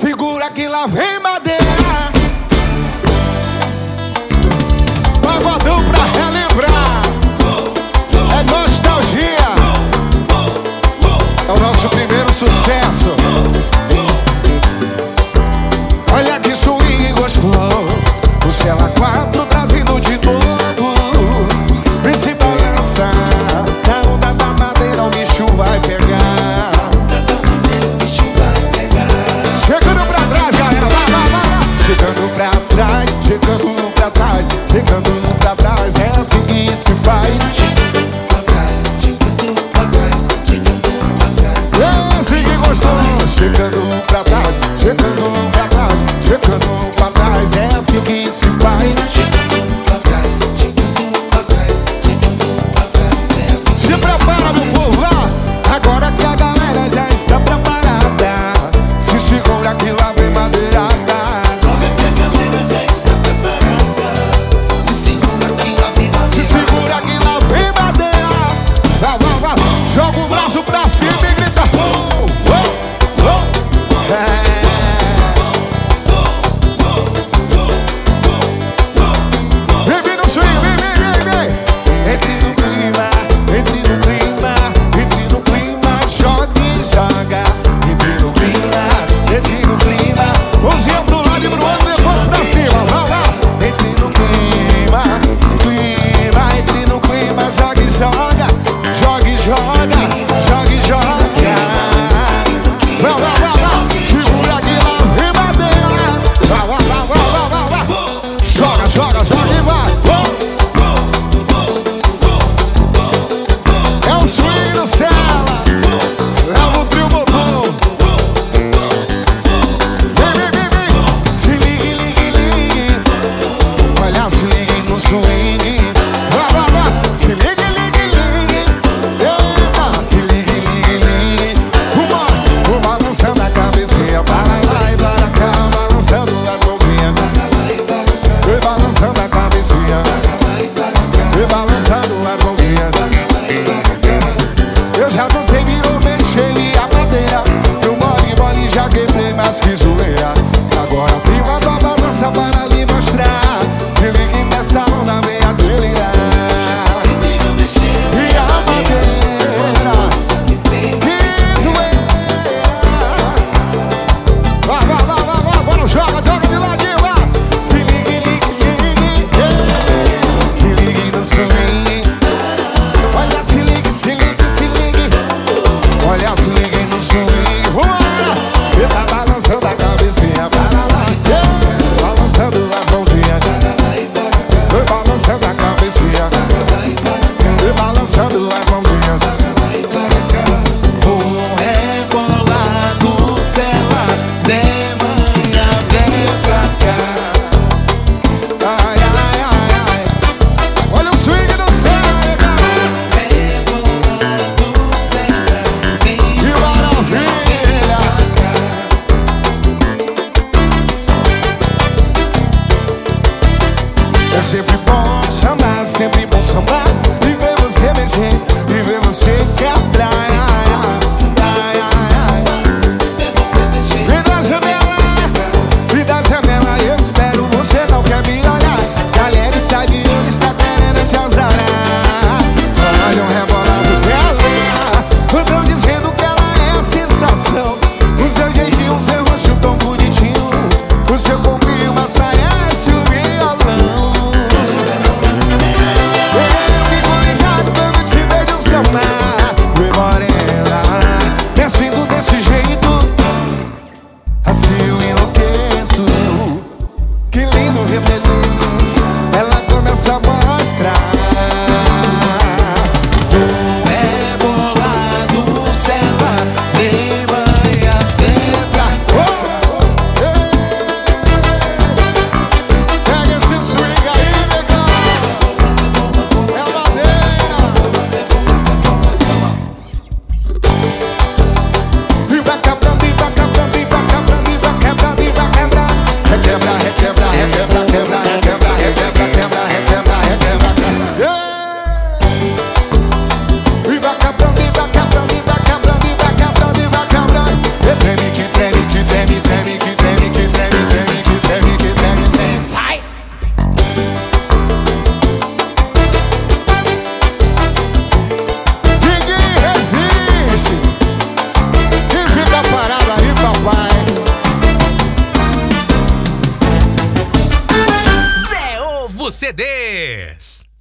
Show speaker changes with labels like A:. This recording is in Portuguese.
A: Segura que lá vem madeira. Pagodão pra relembrar. É nostalgia. É o nosso primeiro sucesso. Olha que swing gostoso. O Cela 4 trazendo de novo. Vê se balança. Na onda da madeira o bicho vai pegar. Chegando pra trás, galera, vai. Chegando pra trás, chegando pra trás, chegando pra trás, é assim que se faz.
B: Chegando pra trás, chegando pra trás, chegando pra trás.
A: É assim que gostoso. Chegando pra trás, chegando pra trás, chegando pra trás, é assim que se faz.
B: Chegando pra trás, chegando pra trás, chegando pra trás, é assim.
A: Se prepara, meu povo, lá. Agora que a galera já está preparada, se segura que lá vem madeirada.
B: Agora que a galera já está preparada, se segura que lá vem madeirada.
A: Se segura que lá vem madeira. Vai. Joga o braço pra cima e grita. Vem no swing, vem. Entre no clima, entre no clima, entre no clima, joga e joga. Entre no clima, mãozinha pro lado e pro outro, depois pra cima. Vai. Entre no clima, entre no clima, joga e joga, joga e joga, joga e joga. Vai. Segura que lá vem madeira. Vai. Joga e vai. É o swing do Cela. Leva o trio botão. Vem. Se ligue. Olha, se ligue no swing. Vai. Se ligue. Eita, se ligue. Vou balançando a cabecinha para lá e para cá, balançando as mãozinhas. Vai balançando a cabecinha. Vai balançando as mãozinhas. Eu já cansei de eu mexer a madeira. Eu mole já quebrei, mas que zoeira. Agora prima pra balança para lhe mostrar. Se ligue nessa onda, venha delirar.
B: Se liga mexendo
A: E a madeira, que zoeira. Vai, bora, joga de ladinho, vai. Se ligue, se ligue no swing. Olha, se ligue. Olha, se ligue no swing. Vambora. Ele tá balançando a cabecinha para lá. Balançando as mãozinhas. Foi balançando a cabecinha. Foi balançando as mãozinhas.
B: Vou rebolar no Cela, de manhã vem pra cá.
A: Ai. Olha o swing do Cela.
B: Rebolar no Cela, de
A: Que maravilha. É sempre bom chamar, sempre bom sambar. E ver você mexer, e ver você quebrar.
B: vê você mexer.
A: Vem da janela, e da janela eu espero. Você não quer me olhar. Galera está de olho, está querendo te azarar. Olha o rebolado dela. Tão dizendo que ela é a sensação. O seu jeitinho, o seu rosto tão bonitinho. O seu corpinho, mas parece um violão. Eu fico ligado quando te vejo samar. Oi, morena, descendo desse jeito. Assim eu enlouqueço. Que lindo remeluz. Ela começa a mostrar.
B: Vou rebolar no Cela, de manhã vem pra cá.
C: Novo CDs.